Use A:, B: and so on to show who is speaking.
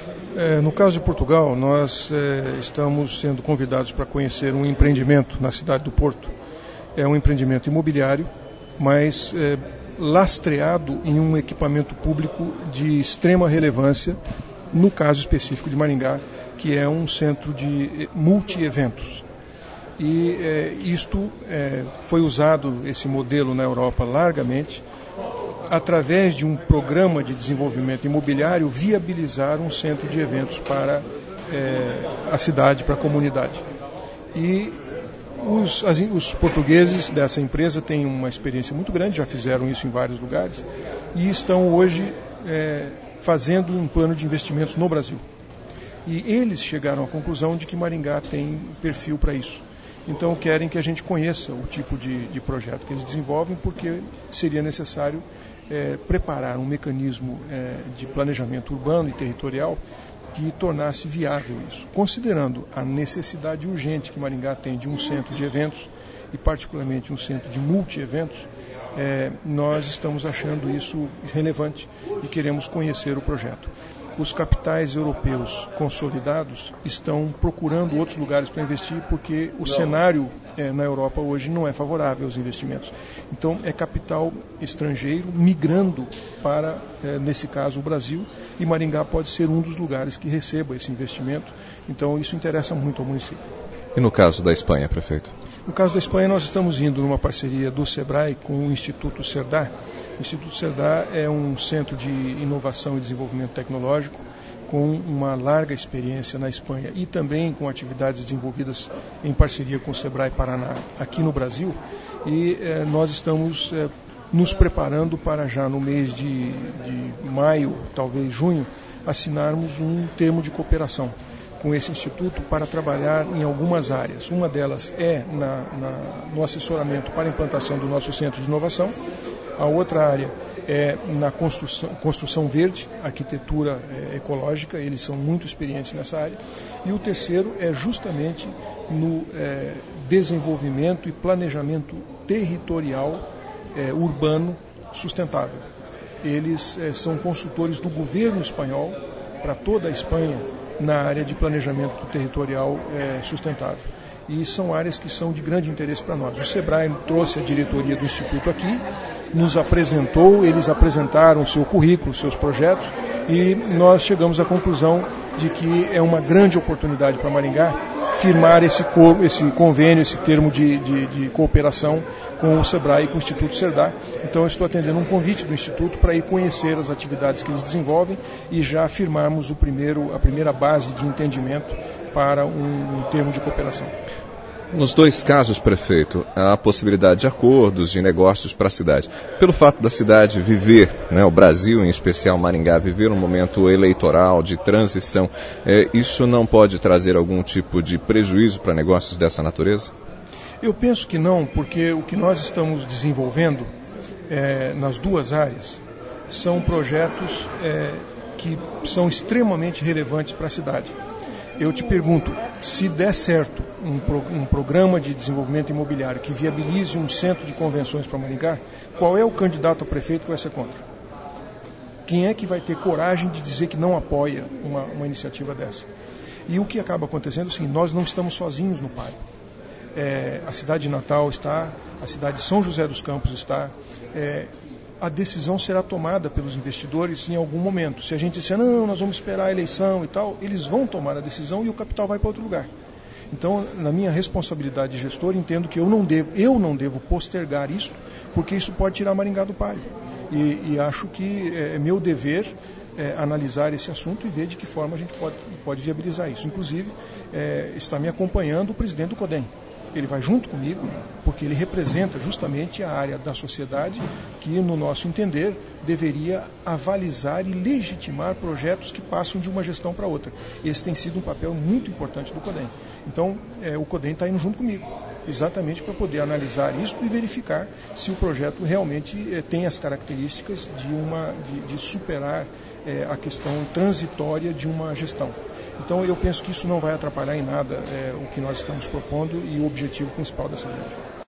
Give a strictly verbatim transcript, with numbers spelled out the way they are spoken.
A: É, no caso de Portugal, nós é, estamos sendo convidados para conhecer um empreendimento na cidade do Porto. É um empreendimento imobiliário, mas é, lastreado em um equipamento público de extrema relevância, no caso específico de Maringá, que é um centro de multi-eventos. E é, isto é, foi usado, esse modelo na Europa largamente, através de um programa de desenvolvimento imobiliário, viabilizar um centro de eventos para é, a cidade, para a comunidade. E os, as, os portugueses dessa empresa têm uma experiência muito grande, já fizeram isso em vários lugares, e estão hoje é, fazendo um plano de investimentos no Brasil. E eles chegaram à conclusão de que Maringá tem perfil para isso. Então querem que a gente conheça o tipo de, de projeto que eles desenvolvem, porque seria necessário é, preparar um mecanismo é, de planejamento urbano e territorial que tornasse viável isso, considerando a necessidade urgente que Maringá tem de um centro de eventos, e particularmente um centro de multi-eventos. É, nós estamos achando isso relevante e queremos conhecer o projeto. Os capitais europeus consolidados estão procurando outros lugares para investir, porque o cenário é, na Europa hoje não é favorável aos investimentos. Então é capital estrangeiro migrando para, é, nesse caso, o Brasil, e Maringá pode ser um dos lugares que receba esse investimento. Então isso interessa muito ao município.
B: E no caso da Espanha, prefeito?
A: No caso da Espanha, nós estamos indo numa parceria do SEBRAE com o Instituto Cerdá. O Instituto Cerdá é um centro de inovação e desenvolvimento tecnológico com uma larga experiência na Espanha e também com atividades desenvolvidas em parceria com o SEBRAE Paraná aqui no Brasil. E eh, nós estamos eh, nos preparando para já no mês de, de maio, talvez junho, assinarmos um termo de cooperação com esse instituto para trabalhar em algumas áreas. Uma delas é na, na, no assessoramento para a implantação do nosso centro de inovação. A outra área é na construção, construção verde, arquitetura é, ecológica, eles são muito experientes nessa área. E o terceiro é justamente no é, desenvolvimento e planejamento territorial é, urbano sustentável. Eles é, são consultores do governo espanhol para toda a Espanha na área de planejamento territorial é, sustentável. E são áreas que são de grande interesse para nós. O SEBRAE trouxe a diretoria do Instituto aqui, nos apresentou, eles apresentaram o seu currículo, seus projetos, e nós chegamos à conclusão de que é uma grande oportunidade para Maringá firmar esse, co- esse convênio, esse termo de, de, de cooperação com o SEBRAE e com o Instituto Cerdá. Então eu estou atendendo um convite do Instituto para ir conhecer as atividades que eles desenvolvem e já firmarmos o primeiro, a primeira base de entendimento para um, um termo de cooperação.
B: Nos dois casos, prefeito, há a possibilidade de acordos, de negócios para a cidade. Pelo fato da cidade viver, né, o Brasil, em especial Maringá, viver um momento eleitoral, de transição, é, isso não pode trazer algum tipo de prejuízo para negócios dessa natureza?
A: Eu penso que não, porque o que nós estamos desenvolvendo é, nas duas áreas são projetos é, que são extremamente relevantes para a cidade. Eu te pergunto, se der certo um, pro, um programa de desenvolvimento imobiliário que viabilize um centro de convenções para Maringá, qual é o candidato a prefeito que vai ser contra? Quem é que vai ter coragem de dizer que não apoia uma, uma iniciativa dessa? E o que acaba acontecendo é o seguinte, nós não estamos sozinhos no páreo. É, a cidade de Natal está, a cidade de São José dos Campos está, é, a decisão será tomada pelos investidores em algum momento. Se a gente disser, não, nós vamos esperar a eleição e tal, eles vão tomar a decisão e o capital vai para outro lugar. Então, na minha responsabilidade de gestor, entendo que eu não devo, eu não devo postergar isso, porque isso pode tirar Maringá do páreo. E, e acho que é meu dever é, analisar esse assunto e ver de que forma a gente pode, pode viabilizar isso. Inclusive, é, está me acompanhando o presidente do CODEM. Ele vai junto comigo, porque ele representa justamente a área da sociedade que, no nosso entender, deveria avalizar e legitimar projetos que passam de uma gestão para outra. Esse tem sido um papel muito importante do CODEM. Então, é, o CODEM está indo junto comigo, exatamente para poder analisar isso e verificar se o projeto realmente é, tem as características de, uma, de, de superar é, a questão transitória de uma gestão. Então eu penso que isso não vai atrapalhar em nada é, o que nós estamos propondo e o objetivo principal dessa viagem.